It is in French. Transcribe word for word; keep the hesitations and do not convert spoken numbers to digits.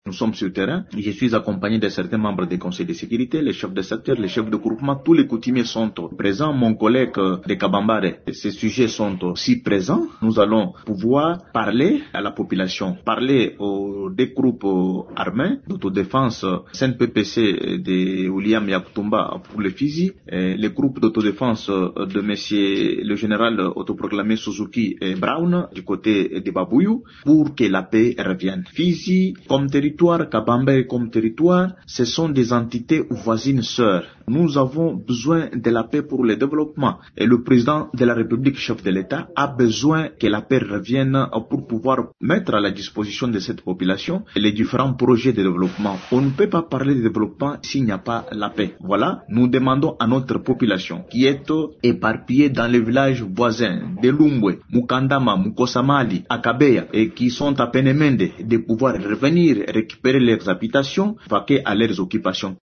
Nous sommes sur le terrain. Je suis accompagné de certains membres des conseils de sécurité, les chefs de secteur, les chefs de groupement. Tous les coutumiers sont présents. Mon collègue de Kabambare, ces sujets sont aussi présents. Nous allons pouvoir parler à la population, parler aux des groupes armés d'autodéfense, C N P P C de William Yakutumba pour le Fizi, les groupes d'autodéfense de monsieur le général autoproclamé Suzuki et Brown du côté de Babouyou, pour que la paix revienne. Fizi comme territoire, Kabambare comme territoire, ce sont des entités voisines sœurs. Nous avons besoin de la paix pour le développement et le président de la République, chef de l'État, a besoin que la paix revienne pour pouvoir mettre à la disposition de cette population les différents projets de développement. On ne peut pas parler de développement s'il n'y a pas la paix. Voilà, nous demandons à notre population qui est éparpillée dans les villages voisins de Lumbwe, Mukandama, Mukosamali, Akabeya et qui sont à Penemende de pouvoir revenir récupérer leurs habitations, vaquer à leurs occupations.